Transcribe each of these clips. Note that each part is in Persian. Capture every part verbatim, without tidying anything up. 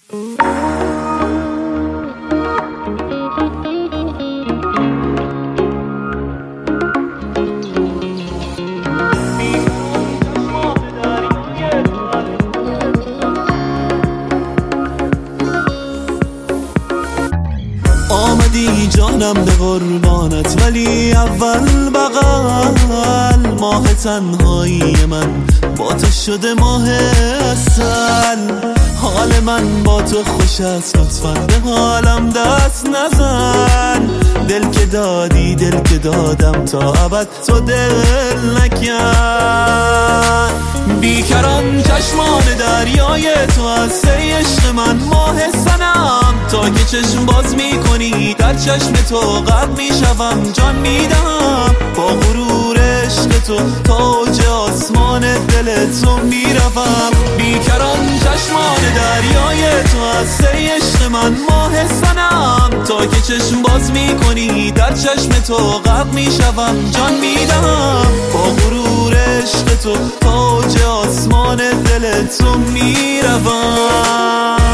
آمدی جانم به قربانت، ولی اول بغل ماه تنهایی من با تو شده ماه اصل. حال من با تو خوش است، لطفاً به حالم دست نزن. دل که دادی دل که دادم، تا ابد تو دل نکن. بیکران چشمان دریای تو هست ای عشق من، ماه سنم تا که چشم باز میکنی در چشم تو غرق میشوم، جان میدم با غرور عشق تو تا اوج آسمان دل تو میروم. بیکران چشمان دریای تو هست ای عشق من، ماه سنم تا که چشم باز میکنی در چشم تو غرق میشوم، جان میدم با غرور عشق تو تا اوج آسمان دل تو میروم.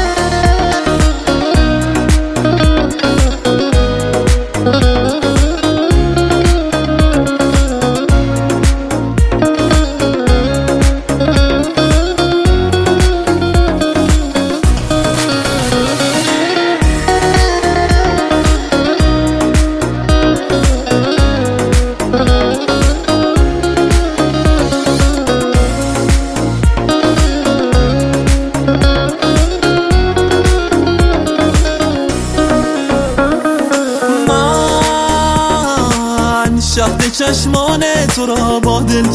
شهد چشمان تو را با دل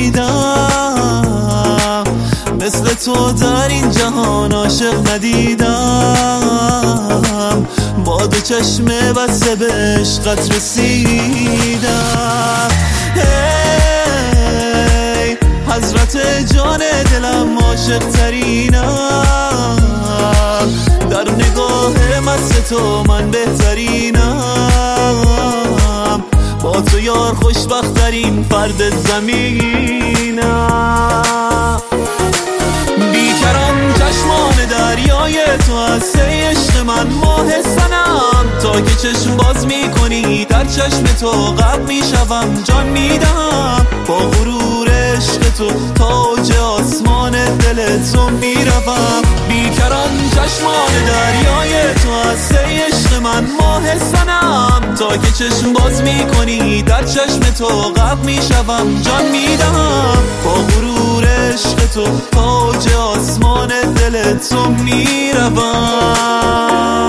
چشیدم، مثل تو در این جهان عاشق ندیدم. با دو چشم بسته به عشقت رسیدم. هی حضرت جان دلم، عاشق ترینم. در نگاه مست تو من بهترینم. با تو یار خوشبخت ترین فرد زمینم. بیکران چشمان دریای تو هست ای عشق من، ماه سنم تا که چشم باز میکنی در چشم تو غرق میشوم، جان میدم با غرور عشق تو تا اوج آسمان دل تو میروم. بیکران چشمان دریای تو هست ای عشق من، ماه سنم تا که چشم باز میکنی در چشم تو غرق میشوم، جان میدم با غرور عشق تو تا اوج آسمان دل تو میروم.